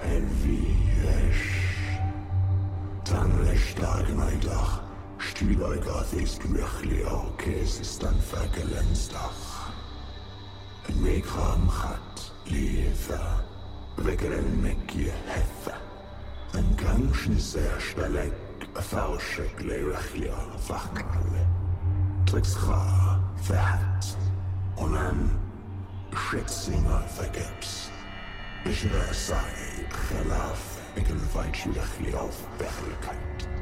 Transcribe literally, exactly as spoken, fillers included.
En wie is. Dan ligt daar mijn dag. Stuur ik uit is teruglie ook is dan vergelensdag. En ik gaan gaat leven. Wekkeren met je heffen. En ganschen zeer spelek. Fauschek leerachlia vakkerle. Tricks ga verhat. En dan schätzinger vergeps. Ich wäre sei, gelaf, ik een weitje weg auf werkelijkheid.